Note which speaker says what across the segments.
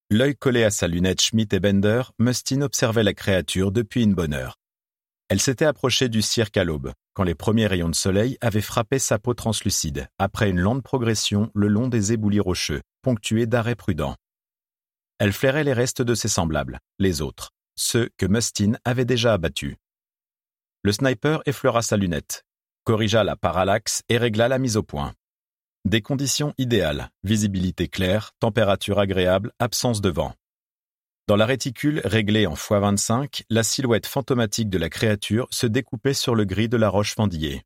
Speaker 1: L'œil collé à sa lunette Schmidt et Bender, Mustin observait la créature depuis une bonne heure. Elle s'était approchée du cirque à l'aube, quand les premiers rayons de soleil avaient frappé sa peau translucide, après une lente progression le long des éboulis rocheux, ponctués d'arrêts prudents. Elle flairait les restes de ses semblables, les autres, ceux que Mustin avait déjà abattus. Le sniper effleura sa lunette, corrigea la parallaxe et régla la mise au point. Des conditions idéales, visibilité claire, température agréable, absence de vent. Dans la réticule réglée en x25, la silhouette fantomatique de la créature se découpait sur le gris de la roche fendillée.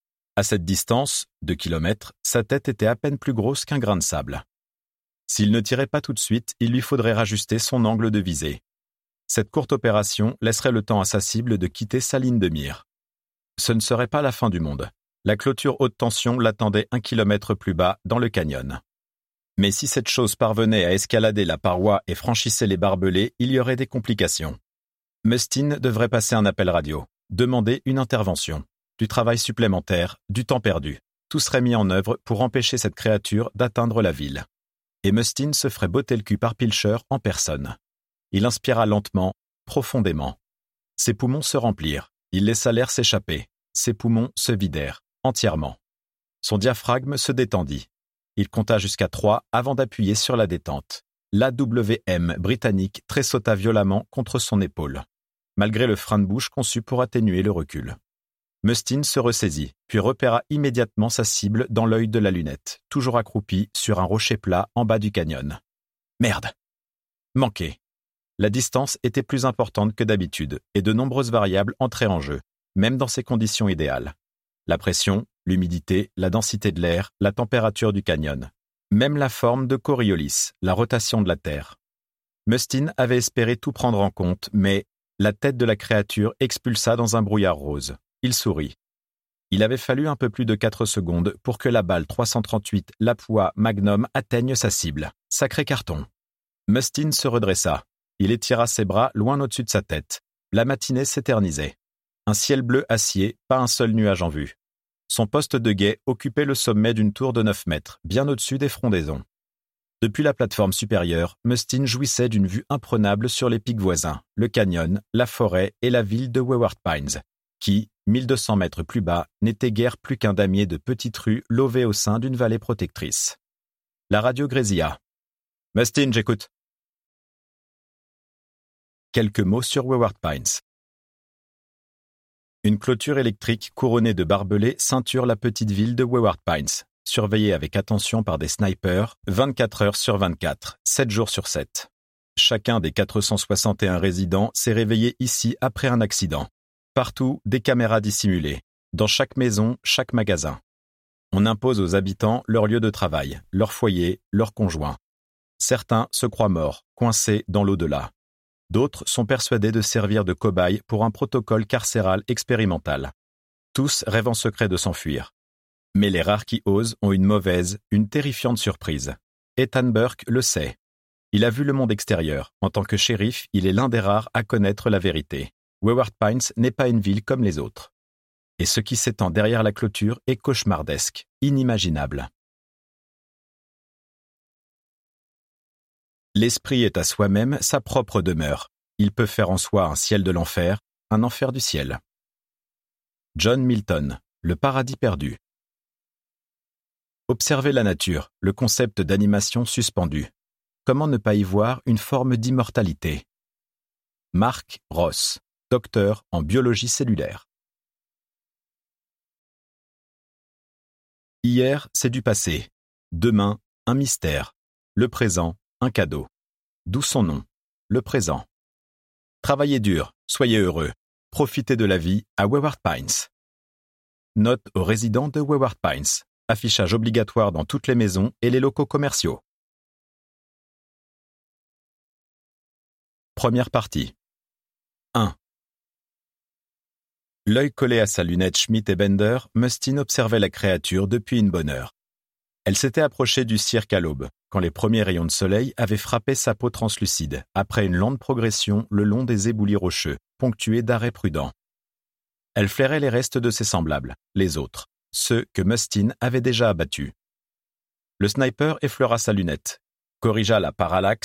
Speaker 1: À cette distance, 2 kilomètres, sa tête était à peine plus grosse qu'un grain de sable. S'il ne tirait pas tout de suite, il lui faudrait rajuster son angle de visée. Cette courte opération laisserait le temps à sa cible de quitter sa ligne de mire. Ce ne serait pas la fin du monde. La clôture haute tension l'attendait 1 kilomètre plus bas, dans le canyon. Mais si cette chose parvenait à escalader la paroi et franchissait les barbelés, il y aurait des complications. Mustin devrait passer un appel radio, demander une intervention, du travail supplémentaire, du temps perdu. Tout serait mis en œuvre pour empêcher cette créature d'atteindre la ville. Et Mustin se ferait botter le cul par Pilcher en personne. Il inspira lentement, profondément. Ses poumons se remplirent, il laissa l'air s'échapper. Ses poumons se vidèrent, entièrement. Son diaphragme se détendit. Il compta jusqu'à 3 avant d'appuyer sur la détente. L'AWM britannique tressauta violemment contre son épaule, malgré le frein de bouche conçu pour atténuer le recul. Mustin se ressaisit, puis repéra immédiatement sa cible dans l'œil de la lunette, toujours accroupi sur un rocher plat en bas du canyon. Merde! Manqué. La distance était plus importante que d'habitude, et de nombreuses variables entraient en jeu, même dans ces conditions idéales. La pression, l'humidité, la densité de l'air, la température du canyon. Même la forme de Coriolis, la rotation de la Terre. Mustin avait espéré tout prendre en compte, mais la tête de la créature expulsa dans un brouillard rose. Il sourit. Il avait fallu un peu plus de 4 secondes pour que la balle 338 Lapua Magnum atteigne sa cible. Sacré carton. Mustin se redressa. Il étira ses bras loin au-dessus de sa tête. La matinée s'éternisait. Un ciel bleu acier, pas un seul nuage en vue. Son poste de guet occupait le sommet d'une tour de 9 mètres, bien au-dessus des frondaisons. Depuis la plateforme supérieure, Mustin jouissait d'une vue imprenable sur les pics voisins, le canyon, la forêt et la ville de Wayward Pines, qui, 1200 mètres plus bas, n'était guère plus qu'un damier de petites rues lovées au sein d'une vallée protectrice. La radio grésilla. « Mustin, j'écoute. » Quelques mots sur Wayward Pines. Une clôture électrique couronnée de barbelés ceinture la petite ville de Wayward Pines, surveillée avec attention par des snipers, 24 heures sur 24, 7 jours sur 7. Chacun des 461 résidents s'est réveillé ici après un accident. Partout, des caméras dissimulées. Dans chaque maison, chaque magasin. On impose aux habitants leur lieu de travail, leur foyer, leur conjoint. Certains se croient morts, coincés dans l'au-delà. D'autres sont persuadés de servir de cobayes pour un protocole carcéral expérimental. Tous rêvent en secret de s'enfuir. Mais les rares qui osent ont une mauvaise, une terrifiante surprise. Ethan Burke le sait. Il a vu le monde extérieur. En tant que shérif, il est l'un des rares à connaître la vérité. Wayward Pines n'est pas une ville comme les autres. Et ce qui s'étend derrière la clôture est cauchemardesque, inimaginable. L'esprit est à soi-même sa propre demeure. Il peut faire en soi un ciel de l'enfer, un enfer du ciel. John Milton, Le paradis perdu. Observer la nature, le concept d'animation suspendu. Comment ne pas y voir une forme d'immortalité? Mark Ross, docteur en biologie cellulaire. Hier, c'est du passé. Demain, un mystère. Le présent, un cadeau. D'où son nom, le présent. Travaillez dur, soyez heureux. Profitez de la vie à Wayward Pines. Note aux résidents de Wayward Pines. Affichage obligatoire dans toutes les maisons et les locaux commerciaux. Première partie. 1. L'œil collé à sa lunette Schmidt et Bender, Mustin observait la créature depuis une bonne heure. Elle s'était approchée du cirque à l'aube, quand les premiers rayons de soleil avaient frappé sa peau translucide, après une lente progression le long des éboulis rocheux, ponctués d'arrêts prudents. Elle flairait les restes de ses semblables, les autres, ceux que Mustin avait déjà abattus. Le sniper effleura sa lunette, corrigea la parallaxe